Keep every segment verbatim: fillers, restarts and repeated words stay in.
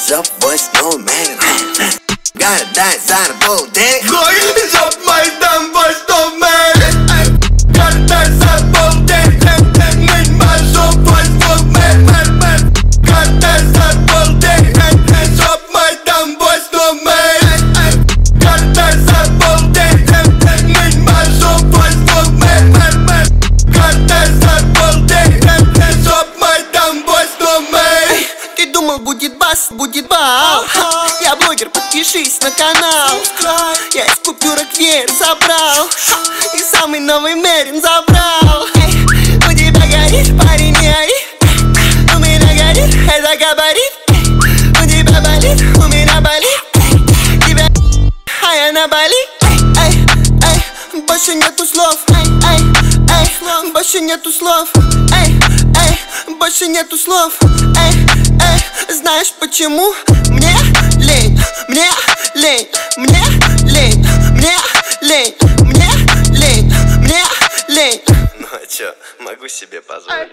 up, boys, no man. Gotta dance on a bull dick. Hands up, my damn boys, no man. Gotta dance on a bull dick. Need my soul, boys, no man. Gotta dance on a bull dick. Hands up, my damn boys, no man. Gotta dance on a bull dick. Need my soul, boys, no man. Gotta dance on a bull dick. Hands up, my damn boys, no man. Ты думал, будет бас, будет бал. Я блогер, подпишись на канал. Я из купюрок веер забрал и самый новый Мерин забрал. У тебя горит, парень, не ори. У меня горит, это габарит. У тебя болит, у меня болит. Тебя а я на Бали. Эй, эй, больше нету слов. Эй, эй, эй, больше нету слов. Эй, эй, больше нету слов. Эй, эй, знаешь почему? Мне лень, мне лень, мне лень, мне лень, мне лень, мне лень. Ну а чё, могу себе позволить.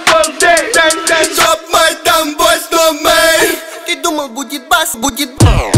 Ты думал, будет бас, будет бал.